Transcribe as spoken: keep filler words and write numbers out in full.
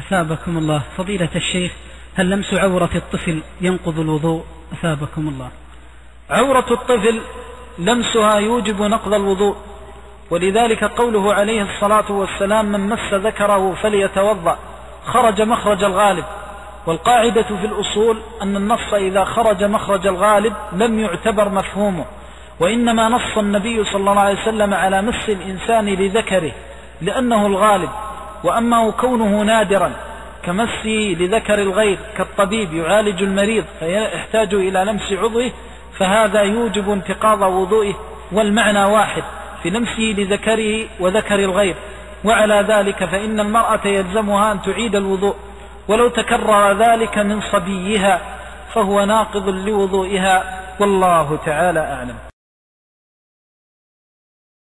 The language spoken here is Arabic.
أثابكم الله. فضيلة الشيخ، هل لمس عورة الطفل ينقض الوضوء؟ أثابكم الله. عورة الطفل لمسها يوجب نقض الوضوء، ولذلك قوله عليه الصلاة والسلام: من مس ذكره فليتوضأ، خرج مخرج الغالب. والقاعدة في الأصول أن النص إذا خرج مخرج الغالب لم يعتبر مفهومه، وإنما نص النبي صلى الله عليه وسلم على مس الإنسان لذكره لأنه الغالب، وأما كونه نادرا كمسه لذكر الغير كالطبيب يعالج المريض فيحتاج إلى لمس عضوه فهذا يوجب انتقاض وضوئه، والمعنى واحد في لمسه لذكره وذكر الغير. وعلى ذلك فإن المرأة يلزمها أن تعيد الوضوء ولو تكرر ذلك من صبيها، فهو ناقض لوضوئها، والله تعالى أعلم.